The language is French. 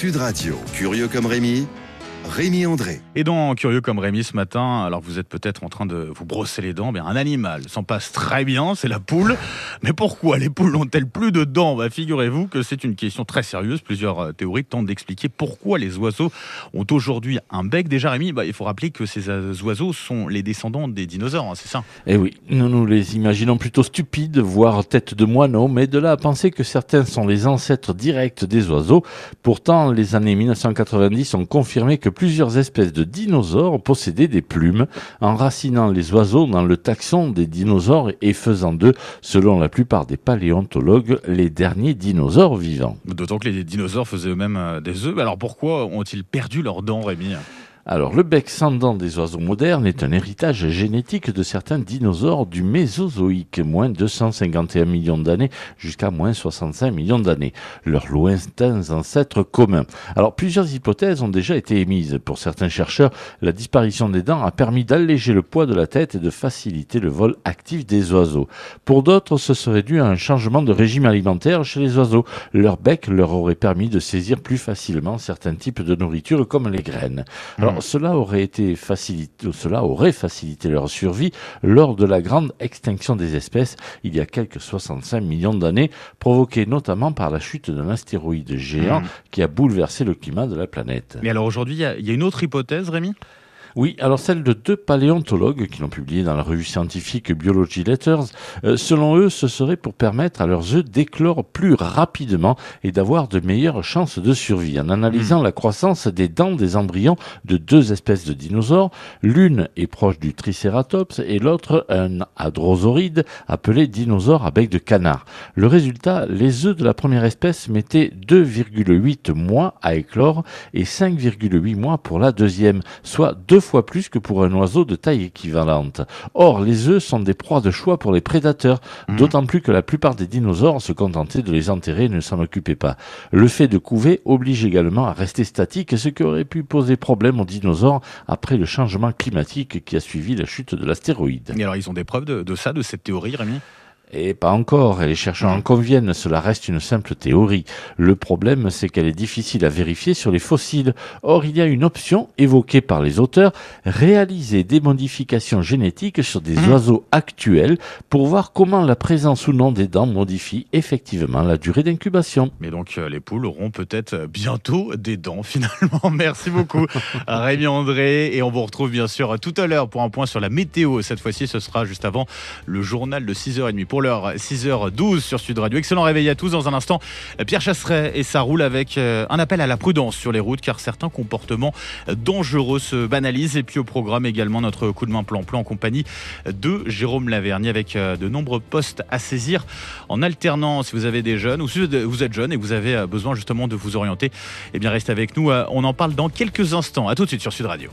Sud Radio, curieux comme Rémi, Rémi André. Et dans Curieux comme Rémi ce matin, alors vous êtes peut-être en train de vous brosser les dents, un animal s'en passe très bien, c'est la poule. Mais pourquoi les poules n'ont-elles plus de dents ? Figurez-vous que c'est une question très sérieuse. Plusieurs théories tentent d'expliquer pourquoi les oiseaux ont aujourd'hui un bec. Déjà Rémi, il faut rappeler que ces oiseaux sont les descendants des dinosaures, c'est ça ? Eh oui, nous les imaginons plutôt stupides, voire tête de moineau, mais de là à penser que certains sont les ancêtres directs des oiseaux. Pourtant, les années 1990 ont confirmé que plusieurs espèces de dinosaures possédaient des plumes, enracinant les oiseaux dans le taxon des dinosaures et faisant d'eux, selon la plupart des paléontologues, les derniers dinosaures vivants. D'autant que les dinosaures faisaient eux-mêmes des œufs. Alors pourquoi ont-ils perdu leurs dents, Rémi ? Alors, le bec sans dents des oiseaux modernes est un héritage génétique de certains dinosaures du Mésozoïque, moins 251 millions d'années jusqu'à moins 65 millions d'années, leurs lointains ancêtres communs. Alors, plusieurs hypothèses ont déjà été émises. Pour certains chercheurs, la disparition des dents a permis d'alléger le poids de la tête et de faciliter le vol actif des oiseaux. Pour d'autres, ce serait dû à un changement de régime alimentaire chez les oiseaux. Leur bec leur aurait permis de saisir plus facilement certains types de nourriture comme les graines. Alors, cela aurait facilité leur survie lors de la grande extinction des espèces il y a quelques 65 millions d'années, provoquée notamment par la chute d'un astéroïde géant qui a bouleversé le climat de la planète. Mais alors aujourd'hui, il y a une autre hypothèse, Rémi ? Oui, alors celle de deux paléontologues qui l'ont publié dans la revue scientifique Biology Letters. Selon eux, ce serait pour permettre à leurs œufs d'éclore plus rapidement et d'avoir de meilleures chances de survie. En analysant la croissance des dents des embryons de deux espèces de dinosaures, l'une est proche du Triceratops et l'autre un hadrosauride appelé dinosaure à bec de canard. Le résultat, les œufs de la première espèce mettaient 2,8 mois à éclore et 5,8 mois pour la deuxième, soit 2 fois plus que pour un oiseau de taille équivalente. Or, les œufs sont des proies de choix pour les prédateurs, d'autant plus que la plupart des dinosaures se contentaient de les enterrer et ne s'en occupaient pas. Le fait de couver oblige également à rester statique, ce qui aurait pu poser problème aux dinosaures après le changement climatique qui a suivi la chute de l'astéroïde. Et alors, ils ont des preuves de cette théorie, Rémi ? Et pas encore, et les chercheurs en conviennent, cela reste une simple théorie. Le problème, c'est qu'elle est difficile à vérifier sur les fossiles. Or, il y a une option évoquée par les auteurs, réaliser des modifications génétiques sur des oiseaux actuels pour voir comment la présence ou non des dents modifie effectivement la durée d'incubation. Mais donc, les poules auront peut-être bientôt des dents, finalement. Merci beaucoup, Rémi André. Et on vous retrouve bien sûr tout à l'heure pour un point sur la météo. Cette fois-ci, ce sera juste avant le journal de 6h30. Pour l'heure, 6h12 sur Sud Radio. Excellent réveil à tous. Dans un instant, Pierre Chasseret et ça roule avec un appel à la prudence sur les routes car certains comportements dangereux se banalisent. Et puis au programme également notre coup de main plan-plan en compagnie de Jérôme Lavergne avec de nombreux postes à saisir en alternance. Si vous avez des jeunes ou si vous êtes jeune et que vous avez besoin justement de vous orienter, restez avec nous. On en parle dans quelques instants. À tout de suite sur Sud Radio.